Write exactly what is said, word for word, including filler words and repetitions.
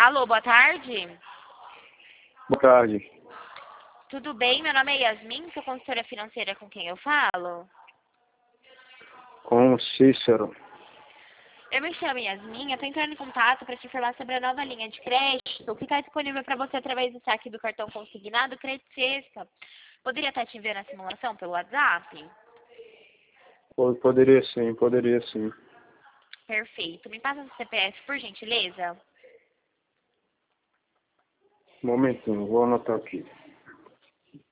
Alô, boa tarde. Boa tarde. Tudo bem? Meu nome é Yasmin, sou consultora financeira com quem eu falo. Com o Cícero. Eu me chamo Yasmin, eu estou entrando em contato para te informar sobre a nova linha de crédito que está disponível para você através do saque do cartão consignado Crédito Sexta. Poderia estar te enviando a simulação pelo WhatsApp? Poderia sim, poderia sim. Perfeito. Me passa o C P F, por gentileza. Um momentinho, vou anotar aqui.